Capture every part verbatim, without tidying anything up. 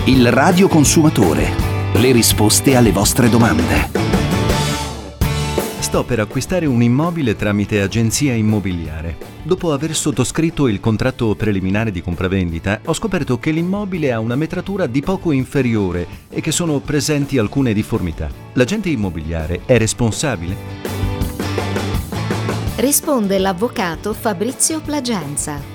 Il radioconsumatore. Le risposte alle vostre domande. Sto per acquistare un immobile tramite agenzia immobiliare. Dopo aver sottoscritto il contratto preliminare di compravendita, ho scoperto che l'immobile ha una metratura di poco inferiore e che sono presenti alcune difformità. L'agente immobiliare è responsabile? Risponde l'avvocato Fabrizio Plagenza.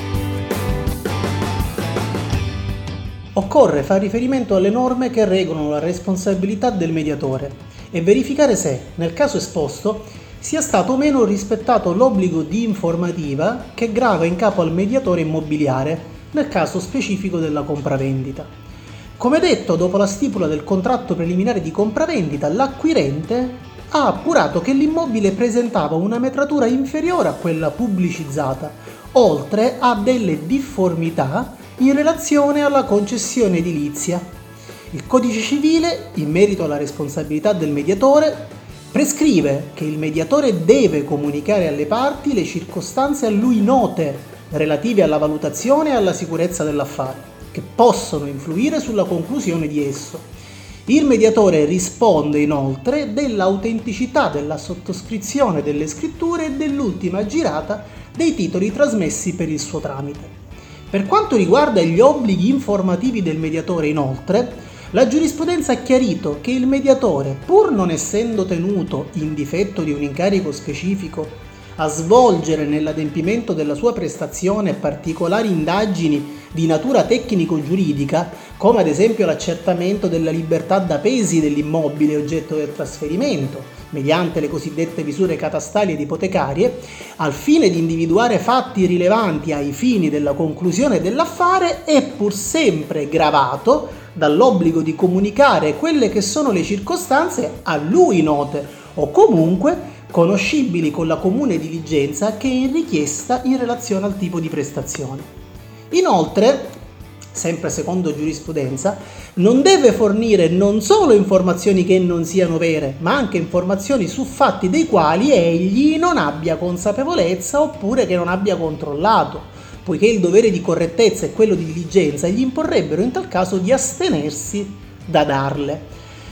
Occorre fare riferimento alle norme che regolano la responsabilità del mediatore e verificare se, nel caso esposto, sia stato o meno rispettato l'obbligo di informativa che grava in capo al mediatore immobiliare nel caso specifico della compravendita. Come detto, dopo la stipula del contratto preliminare di compravendita, l'acquirente ha appurato che l'immobile presentava una metratura inferiore a quella pubblicizzata, oltre a delle difformità in relazione alla concessione edilizia. Il Codice Civile, in merito alla responsabilità del mediatore, prescrive che il mediatore deve comunicare alle parti le circostanze a lui note relative alla valutazione e alla sicurezza dell'affare, che possono influire sulla conclusione di esso. Il mediatore risponde inoltre dell'autenticità della sottoscrizione delle scritture e dell'ultima girata dei titoli trasmessi per il suo tramite. Per quanto riguarda gli obblighi informativi del mediatore, inoltre, la giurisprudenza ha chiarito che il mediatore, pur non essendo tenuto, in difetto di un incarico specifico, a svolgere nell'adempimento della sua prestazione particolari indagini di natura tecnico-giuridica, come ad esempio l'accertamento della libertà da pesi dell'immobile oggetto del trasferimento, mediante le cosiddette misure catastali ed ipotecarie, al fine di individuare fatti rilevanti ai fini della conclusione dell'affare, è pur sempre gravato dall'obbligo di comunicare quelle che sono le circostanze a lui note o comunque conoscibili con la comune diligenza che è in richiesta in relazione al tipo di prestazione. Inoltre, sempre secondo giurisprudenza, non deve fornire non solo informazioni che non siano vere, ma anche informazioni su fatti dei quali egli non abbia consapevolezza oppure che non abbia controllato, poiché il dovere di correttezza e quello di diligenza gli imporrebbero in tal caso di astenersi da darle.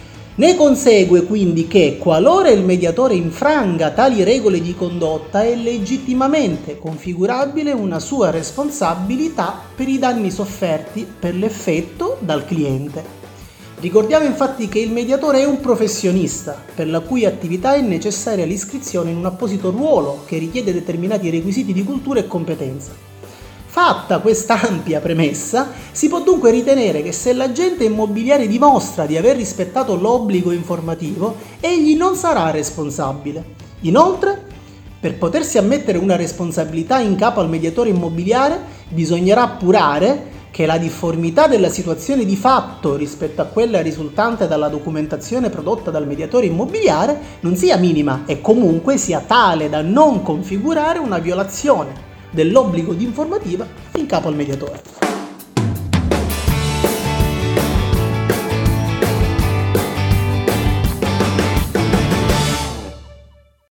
Ne consegue quindi che, qualora il mediatore infranga tali regole di condotta, è legittimamente configurabile una sua responsabilità per i danni sofferti per l'effetto dal cliente. Ricordiamo infatti che il mediatore è un professionista, per la cui attività è necessaria l'iscrizione in un apposito ruolo che richiede determinati requisiti di cultura e competenza. Fatta questa ampia premessa, si può dunque ritenere che se l'agente immobiliare dimostra di aver rispettato l'obbligo informativo, egli non sarà responsabile. Inoltre, per potersi ammettere una responsabilità in capo al mediatore immobiliare, bisognerà appurare che la difformità della situazione di fatto rispetto a quella risultante dalla documentazione prodotta dal mediatore immobiliare non sia minima e comunque sia tale da non configurare una violazione dell'obbligo di informativa in capo al mediatore.